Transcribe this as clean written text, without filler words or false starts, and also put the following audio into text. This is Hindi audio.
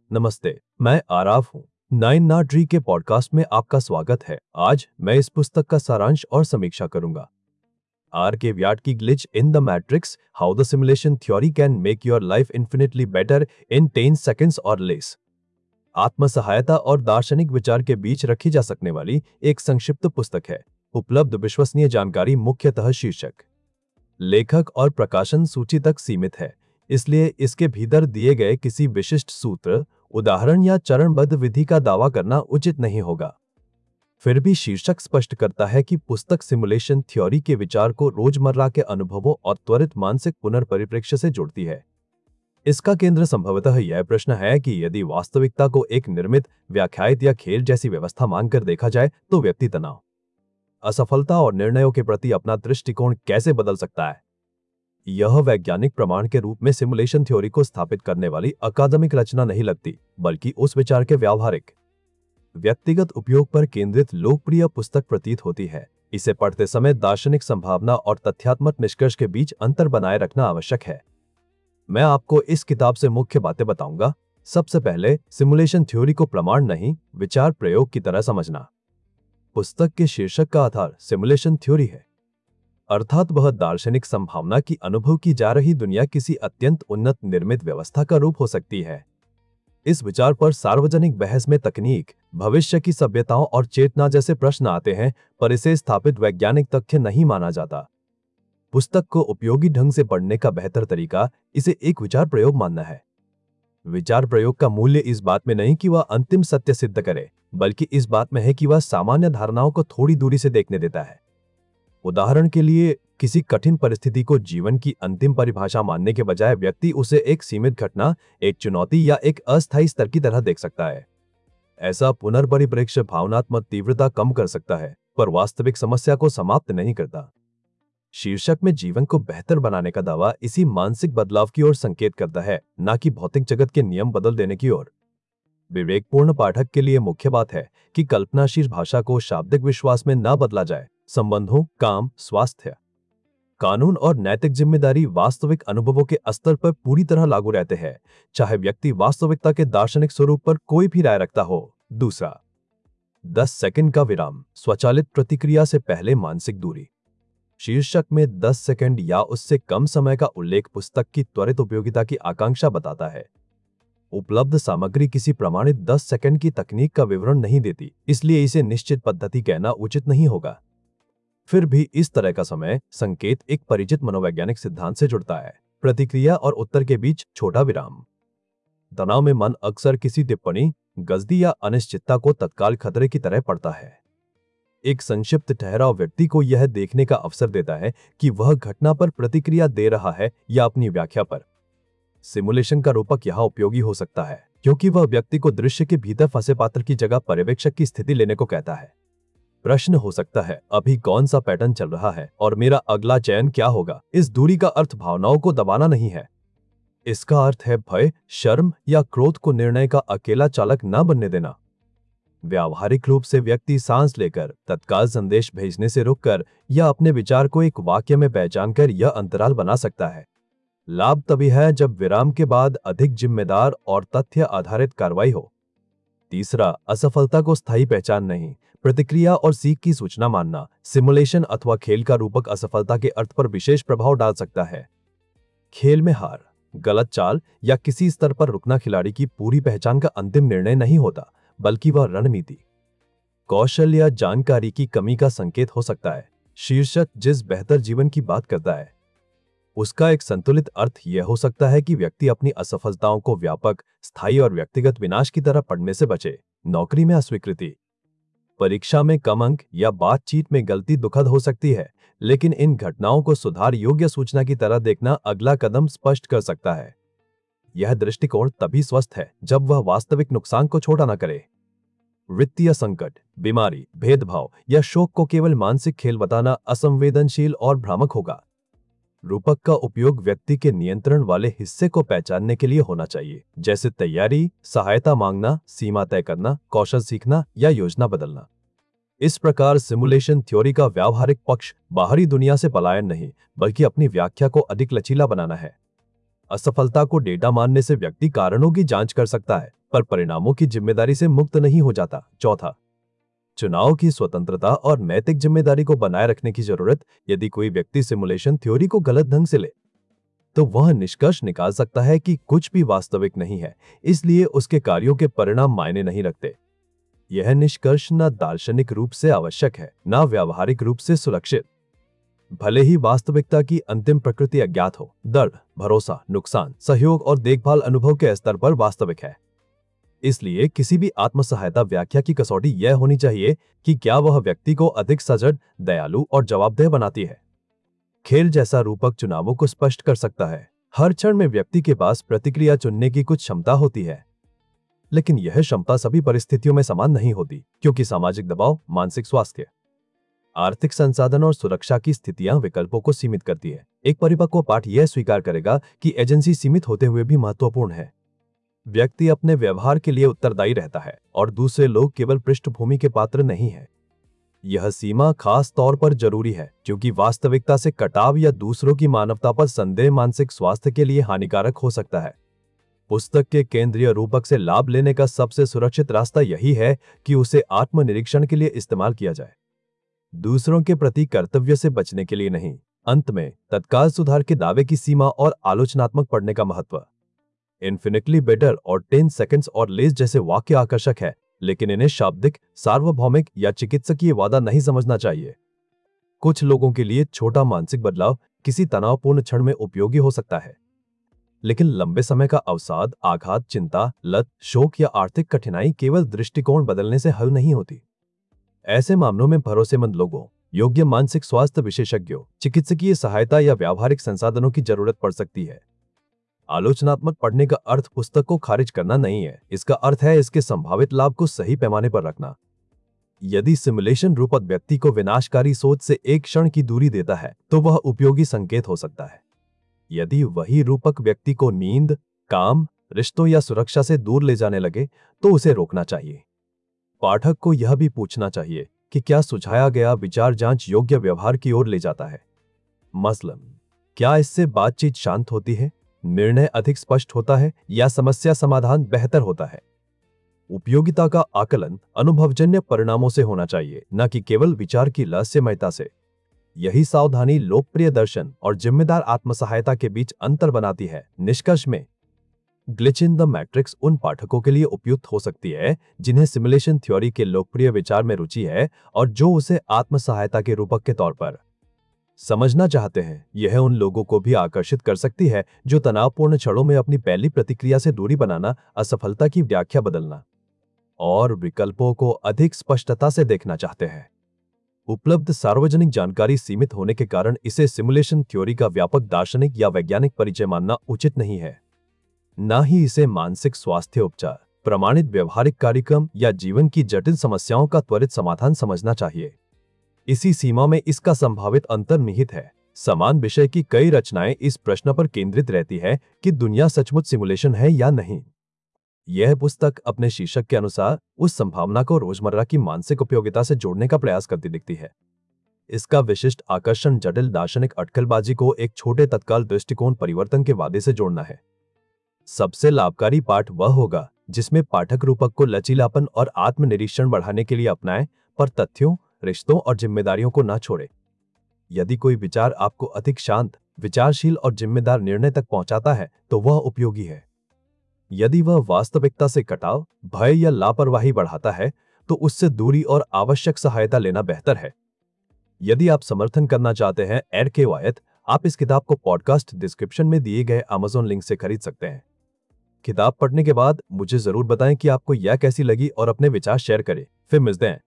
नमस्ते, मैं आराफ हूँ। नाइन नॉट री के पॉडकास्ट में आपका स्वागत है। आज मैं इस पुस्तक का सारांश और समीक्षा करूंगा। आर के व्याट की glitch in the matrix, how the simulation theory can make your life infinitely better in 10 seconds और लेस। आत्म सहायता और दार्शनिक विचार के बीच रखी जा सकने वाली एक संक्षिप्त पुस्तक है। उपलब्ध विश्वसनीय जानकारी मुख्यतः शीर्षक, लेखक और प्रकाशन सूची तक सीमित है, इसलिए इसके भीतर दिए गए किसी विशिष्ट सूत्र, उदाहरण या चरणबद्ध विधि का दावा करना उचित नहीं होगा। फिर भी शीर्षक स्पष्ट करता है कि पुस्तक सिमुलेशन थ्योरी के विचार को रोजमर्रा के अनुभवों और त्वरित मानसिक पुनर्परिप्रेक्ष्य से जोड़ती है। इसका केंद्र संभवतः यह प्रश्न है कि यदि वास्तविकता को एक निर्मित, व्याख्यायित या खेल जैसी व्यवस्था मानकर देखा जाए तो व्यक्ति तनाव, असफलता और निर्णयों के प्रति अपना दृष्टिकोण कैसे बदल सकता है। यह वैज्ञानिक प्रमाण के रूप में सिमुलेशन थ्योरी को स्थापित करने वाली अकादमिक रचना नहीं लगती, बल्कि उस विचार के व्यावहारिक, व्यक्तिगत उपयोग पर केंद्रित लोकप्रिय पुस्तक प्रतीत होती है। इसे पढ़ते समय दार्शनिक संभावना और तथ्यात्मक निष्कर्ष के बीच अंतर बनाए रखना आवश्यक है। मैं आपको इस किताब से मुख्य बातें बताऊंगा। सबसे पहले, सिमुलेशन थ्योरी को प्रमाण नहीं, विचार प्रयोग की तरह समझना। पुस्तक के शीर्षक का आधार सिमुलेशन थ्योरी है, अर्थात वह दार्शनिक संभावना की अनुभव की जा रही दुनिया किसी अत्यंत उन्नत निर्मित व्यवस्था का रूप हो सकती है। इस विचार पर सार्वजनिक बहस में तकनीक, भविष्य की सभ्यताओं और चेतना जैसे प्रश्न आते हैं, पर इसे स्थापित वैज्ञानिक तथ्य नहीं माना जाता। पुस्तक को उपयोगी ढंग से पढ़ने का बेहतर तरीका इसे एक विचार प्रयोग मानना है। विचार प्रयोग का मूल्य इस बात में नहीं कि वह अंतिम सत्य सिद्ध करे, बल्कि इस बात में है कि वह सामान्य धारणाओं को थोड़ी दूरी से देखने देता है। उदाहरण के लिए, किसी कठिन परिस्थिति को जीवन की अंतिम परिभाषा मानने के बजाय व्यक्ति उसे एक सीमित घटना, एक चुनौती या एक अस्थायी स्तर की तरह देख सकता है। ऐसा पुनर्परिप्रेक्ष्य भावनात्मक तीव्रता कम कर सकता है, पर वास्तविक समस्या को समाप्त नहीं करता। शीर्षक में जीवन को बेहतर बनाने का दावा इसी मानसिक बदलाव की ओर संकेत करता है, न कि भौतिक जगत के नियम बदल देने की ओर। विवेकपूर्ण पाठक के लिए मुख्य बात है कि कल्पनाशील भाषा को शाब्दिक विश्वास में न बदला जाए। संबंधों, काम, स्वास्थ्य, कानून और नैतिक जिम्मेदारी वास्तविक अनुभवों के स्तर पर पूरी तरह लागू रहते हैं, चाहे व्यक्ति वास्तविकता के दार्शनिक स्वरूप पर कोई भी राय रखता हो। दूसरा, 10 सेकंड का विराम, स्वचालित प्रतिक्रिया से पहले मानसिक दूरी। शीर्षक में 10 सेकंड या उससे कम समय का उल्लेख पुस्तक की त्वरित उपयोगिता की आकांक्षा बताता है। उपलब्ध सामग्री किसी प्रमाणित 10 सेकंड की तकनीक का विवरण नहीं देती, इसलिए इसे निश्चित पद्धति कहना उचित नहीं होगा। फिर भी इस तरह का समय संकेत एक परिचित मनोवैज्ञानिक सिद्धांत से जुड़ता है, प्रतिक्रिया और उत्तर के बीच छोटा विराम। तनाव में मन अक्सर किसी टिप्पणी, गजदी या अनिश्चितता को तत्काल खतरे की तरह पढ़ता है। एक संक्षिप्त ठहराव व्यक्ति को यह देखने का अवसर देता है कि वह घटना पर प्रतिक्रिया दे रहा है या अपनी व्याख्या पर। सिमुलेशन का रूपक यहाँ उपयोगी हो सकता है, क्योंकि वह व्यक्ति को दृश्य के भीतर फंसे पात्र की जगह पर्यवेक्षक की स्थिति लेने को कहता है। प्रश्न हो सकता है, अभी कौन सा पैटर्न चल रहा है और मेरा अगला चयन क्या होगा। इस दूरी का अर्थ भावनाओं को दबाना नहीं है। इसका अर्थ है भय, शर्म या क्रोध को निर्णय का अकेला चालक न बनने देना। व्यावहारिक रूप से व्यक्ति सांस लेकर, तत्काल संदेश भेजने से रुककर या अपने विचार को एक वाक्य में पहचानकर यह अंतराल बना सकता है। लाभ तभी है जब विराम के बाद अधिक जिम्मेदार और तथ्य आधारित कार्रवाई हो। तीसरा, असफलता को स्थायी पहचान नहीं, प्रतिक्रिया और सीख की सूचना मानना। सिमुलेशन अथवा खेल का रूपक असफलता के अर्थ पर विशेष प्रभाव डाल सकता है। खेल में हार, गलत चाल या किसी स्तर पर रुकना खिलाड़ी की पूरी पहचान का अंतिम निर्णय नहीं होता, बल्कि वह रणनीति, कौशल या जानकारी की कमी का संकेत हो सकता है। शीर्षक जिस बेहतर जीवन की बात करता है, उसका एक संतुलित अर्थ यह हो सकता है कि व्यक्ति अपनी असफलताओं को व्यापक, स्थायी और व्यक्तिगत विनाश की तरह पढ़ने से बचे। नौकरी में अस्वीकृति, परीक्षा में कम अंक या बातचीत में गलती दुखद हो सकती है, लेकिन इन घटनाओं को सुधार योग्य सूचना की तरह देखना अगला कदम स्पष्ट कर सकता है। यह दृष्टिकोण तभी स्वस्थ है जब वह वास्तविक नुकसान को छोटा न करे। वित्तीय संकट, बीमारी, भेदभाव या शोक को केवल मानसिक खेल बताना असंवेदनशील और भ्रामक होगा। रूपक का उपयोग व्यक्ति के नियंत्रण वाले हिस्से को पहचानने के लिए होना चाहिए, जैसे तैयारी, सहायता मांगना, सीमा तय करना, कौशल सीखना या योजना बदलना। इस प्रकार सिमुलेशन थ्योरी का व्यावहारिक पक्ष बाहरी दुनिया से पलायन नहीं, बल्कि अपनी व्याख्या को अधिक लचीला बनाना है। असफलता को डेटा मानने से व्यक्ति कारणों की जांच कर सकता है, पर परिणामों की जिम्मेदारी से मुक्त नहीं हो जाता। चौथा, चुनाव की स्वतंत्रता और नैतिक जिम्मेदारी को बनाए रखने की जरूरत। यदि कोई व्यक्ति सिमुलेशन थ्योरी को गलत ढंग से ले तो वह निष्कर्ष निकाल सकता है कि कुछ भी वास्तविक नहीं है, इसलिए उसके कार्यों के परिणाम मायने नहीं रखते। यह निष्कर्ष न दार्शनिक रूप से आवश्यक है, न व्यावहारिक रूप से सुरक्षित। भले ही वास्तविकता की अंतिम प्रकृति अज्ञात हो, दर्द, भरोसा, नुकसान, सहयोग और देखभाल अनुभव के स्तर पर वास्तविक है। इसलिए किसी भी आत्म सहायता व्याख्या की कसौटी यह होनी चाहिए कि क्या वह व्यक्ति को अधिक सजग, दयालु और जवाबदेह बनाती है। खेल जैसा रूपक चुनावों को स्पष्ट कर सकता है। हर क्षण में व्यक्ति के पास प्रतिक्रिया चुनने की कुछ क्षमता होती है, लेकिन यह क्षमता सभी परिस्थितियों में समान नहीं होती, क्योंकि सामाजिक दबाव, मानसिक स्वास्थ्य, आर्थिक संसाधन और सुरक्षा की स्थितियां विकल्पों को सीमित करती है। एक परिपक्व पाठ यह स्वीकार करेगा कि एजेंसी सीमित होते हुए भी महत्वपूर्ण है। व्यक्ति अपने व्यवहार के लिए उत्तरदायी रहता है और दूसरे लोग केवल पृष्ठभूमि के पात्र नहीं है। यह सीमा खास तौर पर जरूरी है क्योंकि वास्तविकता से कटाव या दूसरों की मानवता पर संदेह मानसिक स्वास्थ्य के लिए हानिकारक हो सकता है। पुस्तक के केंद्रीय रूपक से लाभ लेने का सबसे सुरक्षित रास्ता यही है कि उसे आत्मनिरीक्षण के लिए इस्तेमाल किया जाए, दूसरों के प्रति कर्तव्य से बचने के लिए नहीं। अंत में, तत्काल सुधार के दावे की सीमा और आलोचनात्मक पढ़ने का महत्व। इन्फिनिटली बेटर और 10 सेकंड्स और लेस जैसे वाक्य आकर्षक है, लेकिन इन्हें शाब्दिक, सार्वभौमिक या चिकित्सकीय वादा नहीं समझना चाहिए। कुछ लोगों के लिए छोटा मानसिक बदलाव किसी तनावपूर्ण क्षण में उपयोगी हो सकता है, लेकिन लंबे समय का अवसाद, आघात, चिंता, लत, शोक या आर्थिक कठिनाई केवल दृष्टिकोण बदलने से हल नहीं होती। ऐसे मामलों में भरोसेमंद लोगों, योग्य मानसिक स्वास्थ्य विशेषज्ञों, चिकित्सकीय सहायता या व्यावहारिक संसाधनों की जरूरत पड़ सकती है। आलोचनात्मक पढ़ने का अर्थ पुस्तक को खारिज करना नहीं है, इसका अर्थ है इसके संभावित लाभ को सही पैमाने पर रखना। यदि सिमुलेशन रूपक व्यक्ति को विनाशकारी सोच से एक क्षण की दूरी देता है तो वह उपयोगी संकेत हो सकता है। यदि वही रूपक व्यक्ति को नींद, काम, रिश्तों या सुरक्षा से दूर ले जाने लगे तो उसे रोकना चाहिए। पाठक को यह भी पूछना चाहिए कि क्या सुझाया गया विचार जांच योग्य व्यवहार की ओर ले जाता है। मसलन, क्या इससे बातचीत शांत होती है, निर्णय अधिक स्पष्ट होता है या समस्या समाधान बेहतर होता है। उपयोगिता का आकलन अनुभवजन्य परिणामों से होना चाहिए, न कि केवल विचार की रहस्यमयता से। यही सावधानी लोकप्रिय दर्शन और जिम्मेदार आत्मसहायता के बीच अंतर बनाती है। निष्कर्ष में, ग्लिच इन द मैट्रिक्स उन पाठकों के लिए उपयुक्त हो सकती है जिन्हें सिमुलेशन थ्योरी के लोकप्रिय विचार में रुचि है और जो उसे आत्मसहायता के रूपक के तौर पर समझना चाहते हैं। यह उन लोगों को भी आकर्षित कर सकती है जो तनावपूर्ण क्षणों में अपनी पहली प्रतिक्रिया से दूरी बनाना, असफलता की व्याख्या बदलना और विकल्पों को अधिक स्पष्टता से देखना चाहते हैं। उपलब्ध सार्वजनिक जानकारी सीमित होने के कारण इसे सिमुलेशन थ्योरी का व्यापक दार्शनिक या वैज्ञानिक परिचय मानना उचित नहीं है। न ही इसे मानसिक स्वास्थ्य उपचार, प्रमाणित व्यवहारिक कार्यक्रम या जीवन की जटिल समस्याओं का त्वरित समाधान समझना चाहिए। इसी सीमा में इसका संभावित अंतर्निहित है। समान विषय की कई रचनाएं इस प्रश्न पर केंद्रित रहती है कि दुनिया सचमुच सिमुलेशन है या नहीं। यह पुस्तक अपने शीर्षक के अनुसार उस संभावना को रोजमर्रा की मानसिक उपयोगिता से जोड़ने का प्रयास करती दिखती है। इसका विशिष्ट आकर्षण जटिल दार्शनिक अटकलबाजी को एक छोटे तत्काल दृष्टिकोण परिवर्तन के वादे से जोड़ना है। सबसे लाभकारी पाठ वह होगा जिसमें पाठक रूपक को लचीलापन और आत्मनिरीक्षण बढ़ाने के लिए अपनाए, पर तथ्यों, रिश्तों और जिम्मेदारियों को ना छोड़े। यदि कोई विचार आपको अधिक शांत, विचारशील और जिम्मेदार निर्णय तक पहुंचाता है तो वह उपयोगी है। यदि वह वास्तविकता से कटाव, भय या लापरवाही बढ़ाता है तो उससे दूरी और आवश्यक सहायता लेना बेहतर है। यदि आप समर्थन करना चाहते हैं एड के वायत, आप इस किताब को पॉडकास्ट डिस्क्रिप्शन में दिए गए अमेज़न लिंक से खरीद सकते हैं। किताब पढ़ने के बाद मुझे जरूर बताएं कि आपको यह कैसी लगी और अपने विचार शेयर करें। फिर मिलते हैं।